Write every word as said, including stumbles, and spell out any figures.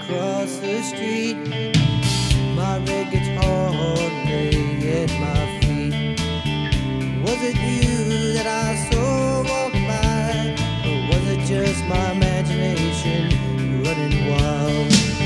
across the street. My red guitar lay at my feet. Was it you?